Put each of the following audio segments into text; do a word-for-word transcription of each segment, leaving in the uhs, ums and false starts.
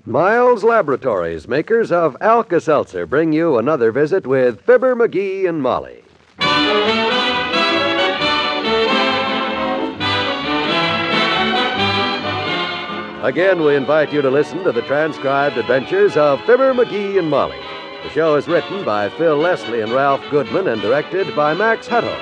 Miles Laboratories, makers of Alka-Seltzer, bring you another visit with Fibber, McGee, and Molly. Again, we invite you to listen to the transcribed adventures of Fibber, McGee, and Molly. The show is written by Phil Leslie and Ralph Goodman and directed by Max Hutto.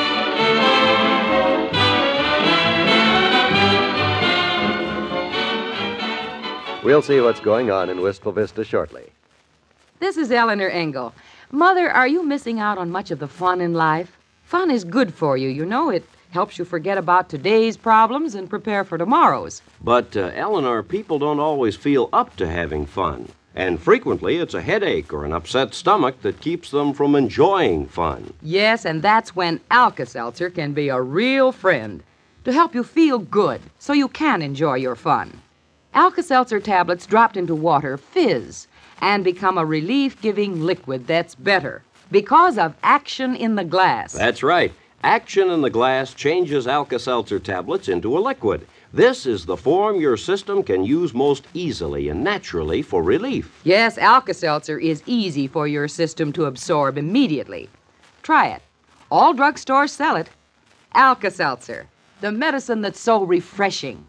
We'll see what's going on in Wistful Vista shortly. This is Eleanor Engel. Mother, are you missing out on much of the fun in life? Fun is good for you, you know. It helps you forget about today's problems and prepare for tomorrow's. But, uh, Eleanor, people don't always feel up to having fun. And frequently, it's a headache or an upset stomach that keeps them from enjoying fun. Yes, and that's when Alka-Seltzer can be a real friend to help you feel good so you can enjoy your fun. Alka-Seltzer tablets dropped into water fizz and become a relief-giving liquid that's better because of action in the glass. That's right. Action in the glass changes Alka-Seltzer tablets into a liquid. This is the form your system can use most easily and naturally for relief. Yes, Alka-Seltzer is easy for your system to absorb immediately. Try it. All drugstores sell it. Alka-Seltzer, the medicine that's so refreshing.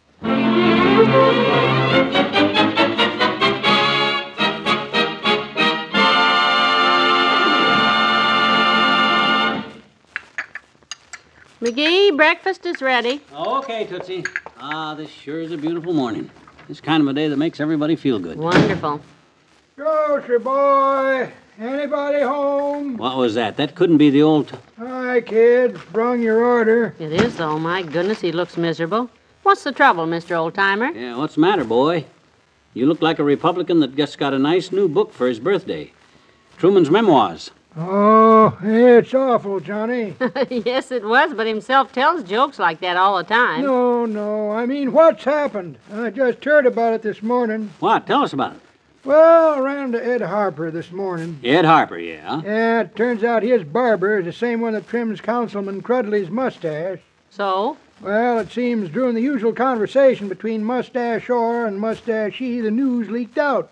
McGee, breakfast is ready. Okay, Tootsie. Ah, this sure is a beautiful morning. This kind of a day that makes everybody feel good. Wonderful. Grocery boy, anybody home? What was that? That couldn't be the old... T- Hi, kids. Brung your order. It is, though. My goodness, he looks miserable. What's the trouble, Mister Oldtimer? yeah, what's the matter, boy? You look like a Republican that just got a nice new book for his birthday. Truman's Memoirs. Oh, it's awful, Johnny. Yes, it was, but himself tells jokes like that all the time. No, no. I mean, what's happened? I just heard about it this morning. What? Tell us about it. Well, I ran to Ed Harper this morning. Ed Harper, yeah? Yeah, it turns out his barber is the same one that trims Councilman Crudley's mustache. So? Well, it seems during the usual conversation between Mustache Orr and Mustachey, the news leaked out.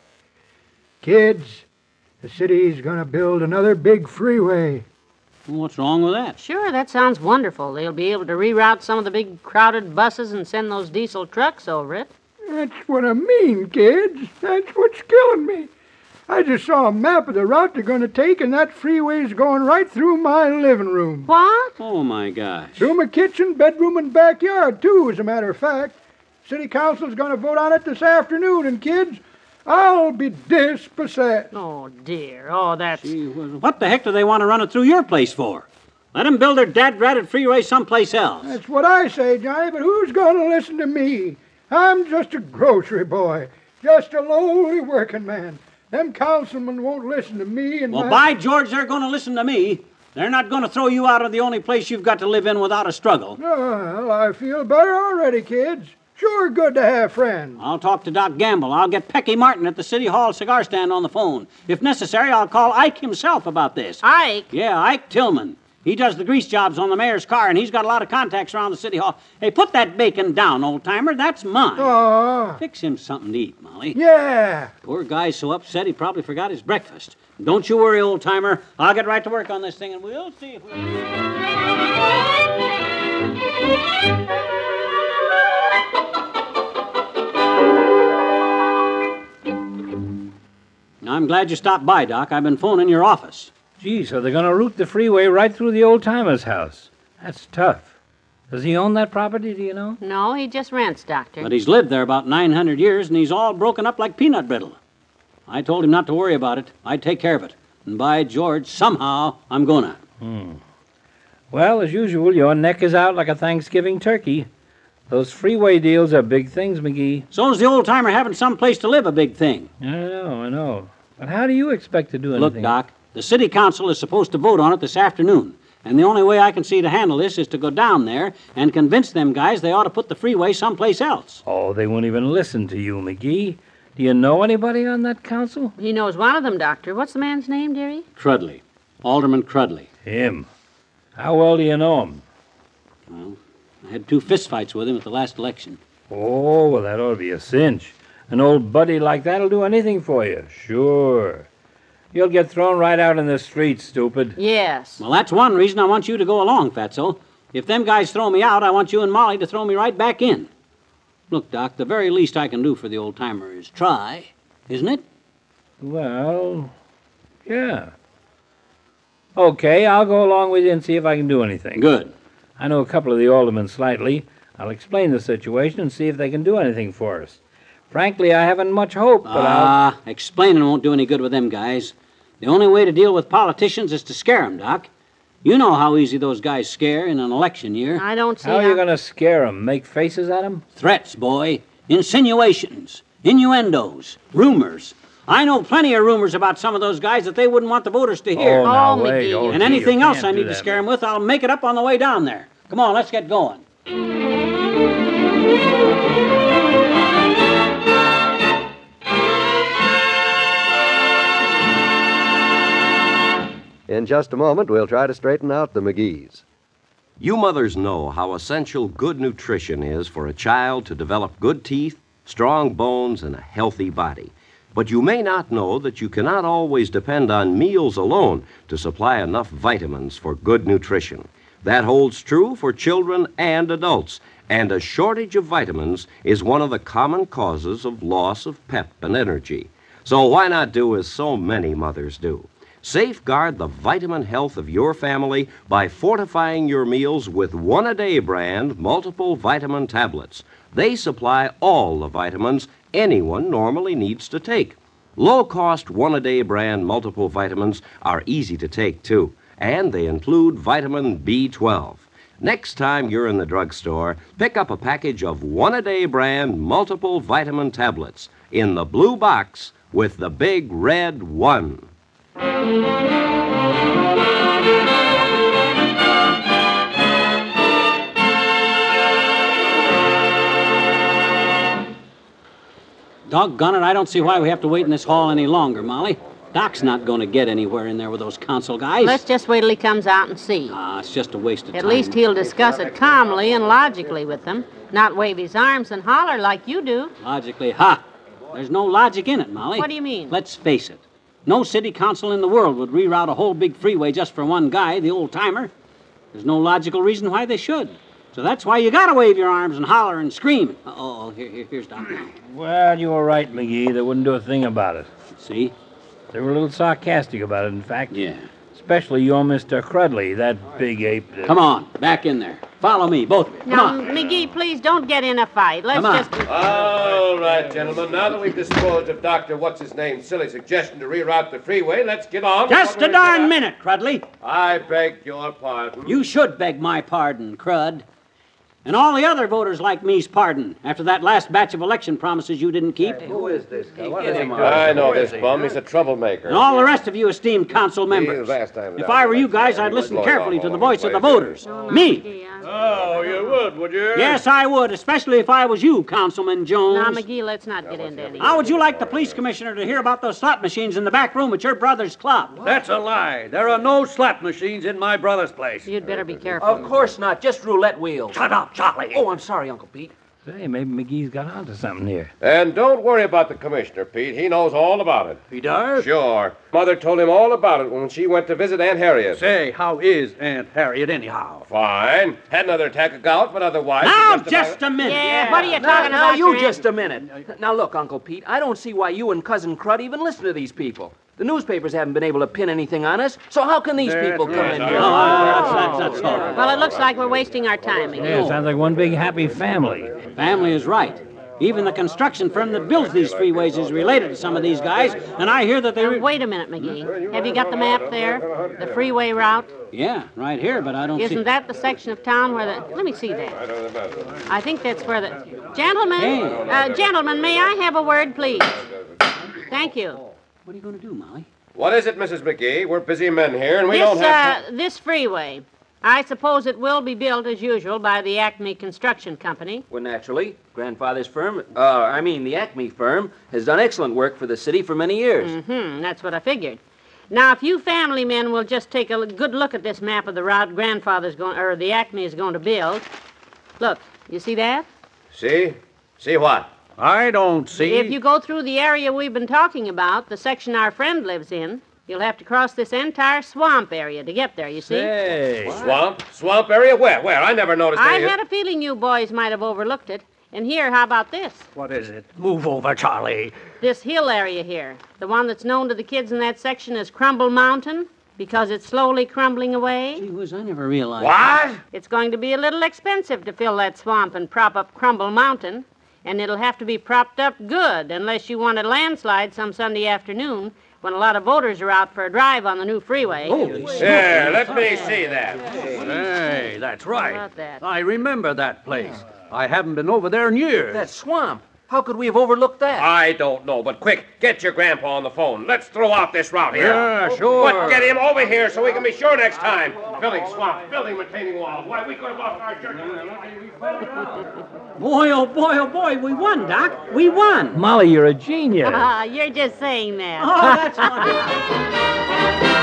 Kids, the city's gonna build another big freeway. Well, what's wrong with that? Sure, that sounds wonderful. They'll be able to reroute some of the big crowded buses and send those diesel trucks over it. That's what I mean, kids. That's what's killing me. I just saw a map of the route they're gonna take, and that freeway's going right through my living room. What? Oh, my gosh. Through my kitchen, bedroom, and backyard, too, as a matter of fact. City Council's gonna vote on it this afternoon, and kids, I'll be dispossessed. Oh, dear. Oh, that's... Gee, what the heck do they want to run it through your place for? Let them build their dad-ratted freeway someplace else. That's what I say, Johnny, but who's gonna listen to me? I'm just a grocery boy, just a lowly working man. Them councilmen won't listen to me and Well, my... by George, they're going to listen to me. They're not going to throw you out of the only place you've got to live in without a struggle. Well, I feel better already, kids. Sure good to have friends. I'll talk to Doc Gamble. I'll get Pecky Martin at the City Hall cigar stand on the phone. If necessary, I'll call Ike himself about this. Ike? Yeah, Ike Tillman. He does the grease jobs on the mayor's car, and he's got a lot of contacts around the City Hall. Hey, put that bacon down, old-timer. That's mine. Oh. Fix him something to eat, Molly. Yeah. Poor guy's so upset he probably forgot his breakfast. Don't you worry, old-timer. I'll get right to work on this thing, and we'll see if we... I'm glad you stopped by, Doc. I've been phoning your office. Gee, so they're going to route the freeway right through the old-timer's house. That's tough. Does he own that property, do you know? No, he just rents, Doctor. But he's lived there about nine hundred years, and he's all broken up like peanut brittle. I told him not to worry about it. I'd take care of it. And by George, somehow, I'm gonna. Hmm. Well, as usual, your neck is out like a Thanksgiving turkey. Those freeway deals are big things, McGee. So's the old-timer having some place to live a big thing. I know, I know. But how do you expect to do anything? Look, Doc, the city council is supposed to vote on it this afternoon. And the only way I can see to handle this is to go down there and convince them guys they ought to put the freeway someplace else. Oh, they won't even listen to you, McGee. Do you know anybody on that council? He knows one of them, Doctor. What's the man's name, dearie? Crudley. Alderman Crudley. Him. How well do you know him? Well, I had two fistfights with him at the last election. Oh, well, that ought to be a cinch. An old buddy like that'll do anything for you. Sure. You'll get thrown right out in the street, stupid. Yes. Well, that's one reason I want you to go along, Fatso. If them guys throw me out, I want you and Molly to throw me right back in. Look, Doc, the very least I can do for the old-timer is try, isn't it? Well, yeah. Okay, I'll go along with you and see if I can do anything. Good. I know a couple of the aldermen slightly. I'll explain the situation and see if they can do anything for us. Frankly, I haven't much hope, but I'll... Ah, explaining won't do any good with them guys. The only way to deal with politicians is to scare 'em, Doc. You know how easy those guys scare in an election year. I don't see How are you going to scare 'em? Make faces at 'em? Threats, boy. Insinuations. Innuendos. Rumors. I know plenty of rumors about some of those guys that they wouldn't want the voters to hear. Oh, now Oh, wait. McGee. Oh, and gee, anything you else can't I do need to that, scare 'em Mick. with, I'll make it up on the way down there. Come on, let's get going. In just a moment, we'll try to straighten out the McGees. You mothers know how essential good nutrition is for a child to develop good teeth, strong bones, and a healthy body. But you may not know that you cannot always depend on meals alone to supply enough vitamins for good nutrition. That holds true for children and adults, and a shortage of vitamins is one of the common causes of loss of pep and energy. So why not do as so many mothers do? Safeguard the vitamin health of your family by fortifying your meals with One-A-Day brand multiple vitamin tablets. They supply all the vitamins anyone normally needs to take. Low-cost One-A-Day brand multiple vitamins are easy to take, too, and they include vitamin B twelve. Next time you're in the drugstore, pick up a package of One-A-Day brand multiple vitamin tablets in the blue box with the big red one. Doggone it, I don't see why we have to wait in this hall any longer, Molly. Doc's not going to get anywhere in there with those council guys. Let's just wait till he comes out and see. Ah, it's just a waste of At time. least he'll discuss it calmly and logically with them, not wave his arms and holler like you do. Logically, ha! There's no logic in it, Molly. What do you mean? Let's face it. No city council in the world would reroute a whole big freeway just for one guy, the old-timer. There's no logical reason why they should. So that's why you gotta wave your arms and holler and scream. Uh-oh, here, here, here's Doc now. Well, you were right, McGee. They wouldn't do a thing about it. See? They were a little sarcastic about it, in fact. Yeah. Especially your Mister Crudley, that big ape. That... Come on, back in there. Follow me, both of you. Come Now, on. McGee, please don't get in a fight. Let's Come on. just... All right, gentlemen. Now that we've disposed of Doctor What's-His-Name's silly suggestion to reroute the freeway, let's get on. with Just what a we're darn gonna- minute, Crudley. I beg your pardon. You should beg my pardon, Crud. And all the other voters like me's pardon after that last batch of election promises you didn't keep. Who is this guy? What Get is him he? out. I know this bum. He's a troublemaker. And all the rest of you esteemed council members. last time If without I were you election, guys, I'd he was listen blowing carefully off to all the over voice the of the place. voters. No, no, Me. McGee, uh, Oh, you would, would you? Yes, I would, especially if I was you, Councilman Jones. Now, McGee, let's not get into any... How would you like the police commissioner to hear about those slot machines in the back room at your brother's club? That's a lie. There are no slot machines in my brother's place. You'd better be careful. Of course not. Just roulette wheels. Shut up, Charlie. Oh, I'm sorry, Uncle Pete. Say, maybe McGee's got onto something here. And don't worry about the commissioner, Pete. He knows all about it. He does? Sure. Mother told him all about it when she went to visit Aunt Harriet. Say, how is Aunt Harriet anyhow? Fine. Had another attack of gout, but otherwise... Now, she just a minute. Yeah, what are you Now, talking now about? you your just a minute. Now, look, Uncle Pete, I don't see why you and Cousin Crud even listen to these people. The newspapers haven't been able to pin anything on us, so how can these people come in Oh, here? that's, that's, that's all right. Well, it looks like we're wasting our time, McGee. Yeah, it sounds like one big happy family. Family is right. Even the construction firm that builds these freeways is related to some of these guys, and I hear that they... Now, Re- wait a minute, McGee. Have you got the map there? The freeway route? yeah, right here, but I don't see... Isn't that the section of town where the... Let me see that. I think that's where the... Gentlemen, Hey. uh, gentlemen, may I have a word, please? Thank you. What are you going to do, Molly? What is it, Missus McGee? We're busy men here, and we This, don't have... uh, this freeway, I suppose it will be built as usual by the Acme Construction Company. Well, naturally, grandfather's firm, uh, I mean, the Acme firm, has done excellent work for the city for many years. Mm-hmm, that's what I figured. Now, if you family men will just take a l- good look at this map of the route grandfather's going, or the Acme is going to build. Look, you see that? See? See what? I don't see. If you go through the area we've been talking about, the section our friend lives in, you'll have to cross this entire swamp area to get there, you see? Say. Swamp? Swamp area? Where? Where? I never noticed I any... had a feeling you boys might have overlooked it. And here, how about this? What is it? Move over, Charlie. This hill area here, the one that's known to the kids in that section as Crumble Mountain, because it's slowly crumbling away. Gee whiz, I never realized. What? It's going to be a little expensive to fill that swamp and prop up Crumble Mountain, and it'll have to be propped up good unless you want a landslide some Sunday afternoon when a lot of voters are out for a drive on the new freeway. Here, let me see that. Hey, that's right. How about that? I remember that place. I haven't been over there in years. That swamp. How could we have overlooked that? I don't know, but quick, get your grandpa on the phone. Let's throw out this route here. Yeah, sure. But get him over here so we can be sure next time. Building swamp, building retaining wall. Why, we could have lost our church. Boy, oh boy, oh boy, we won, Doc. We won. Molly, you're a genius. Ah, you're just saying that. Oh, that's wonderful.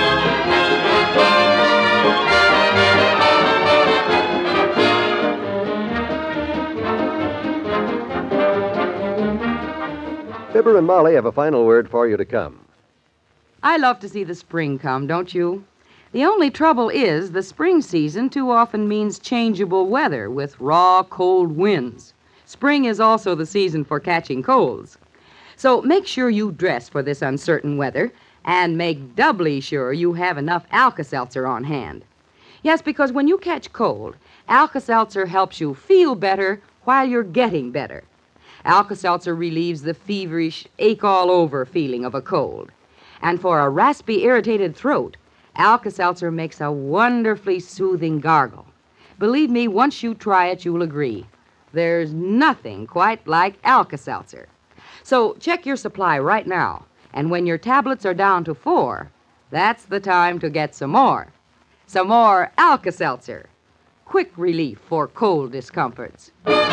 Fibber and Molly have a final word for you to come. I love to see the spring come, don't you? The only trouble is the spring season too often means changeable weather with raw, cold winds. Spring is also the season for catching colds. So make sure you dress for this uncertain weather and make doubly sure you have enough Alka-Seltzer on hand. Yes, because when you catch cold, Alka-Seltzer helps you feel better while you're getting better. Alka-Seltzer relieves the feverish, ache-all-over feeling of a cold. And for a raspy, irritated throat, Alka-Seltzer makes a wonderfully soothing gargle. Believe me, once you try it, you'll agree. There's nothing quite like Alka-Seltzer. So check your supply right now, and when your tablets are down to four, that's the time to get some more. Some more Alka-Seltzer. Quick relief for cold discomforts.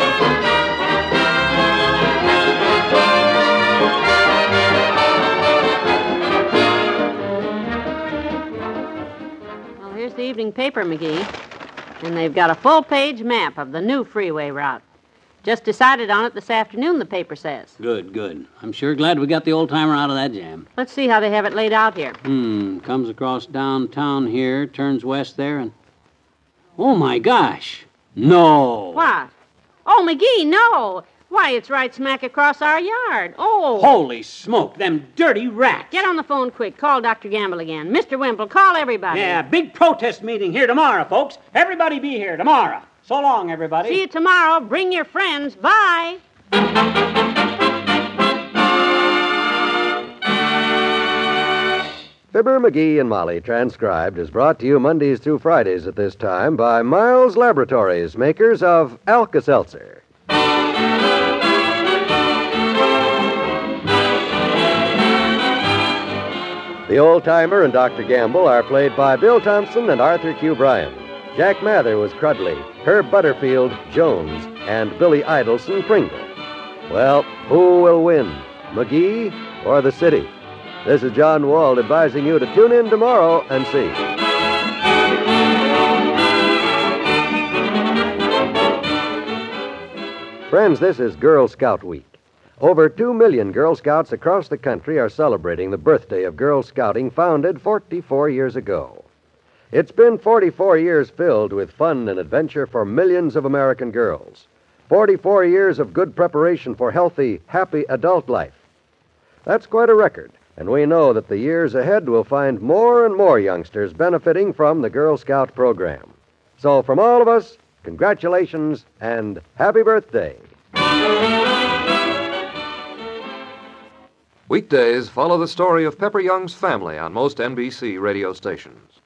Well, here's the evening paper, McGee. And they've got a full-page map of the new freeway route. Just decided on it this afternoon, the paper says. Good, good. I'm sure glad we got the old timer out of that jam. Let's see how they have it laid out here. Hmm, comes across downtown here, turns west there, and... Oh, my gosh. No. What? Oh, McGee, no. Why, it's right smack across our yard. Oh. Holy smoke, them dirty rats. Get on the phone quick. Call Doctor Gamble again. Mister Wimple, call everybody. Yeah, big protest meeting here tomorrow, folks. Everybody be here tomorrow. So long, everybody. See you tomorrow. Bring your friends. Bye. Fibber, McGee, and Molly, transcribed, is brought to you Mondays through Fridays at this time by Miles Laboratories, makers of Alka-Seltzer. The Old-Timer and Doctor Gamble are played by Bill Thompson and Arthur Q. Bryan. Jack Mather was Crudley, Herb Butterfield, Jones, and Billy Idelson, Pringle. Well, who will win, McGee or the city? This is John Wald advising you to tune in tomorrow and see. Friends, this is Girl Scout Week. Over two million Girl Scouts across the country are celebrating the birthday of Girl Scouting, founded forty-four years ago. It's been forty-four years filled with fun and adventure for millions of American girls. forty-four years of good preparation for healthy, happy adult life. That's quite a record, and we know that the years ahead will find more and more youngsters benefiting from the Girl Scout program. So from all of us, congratulations and happy birthday. Weekdays follow the story of Pepper Young's family on most N B C radio stations.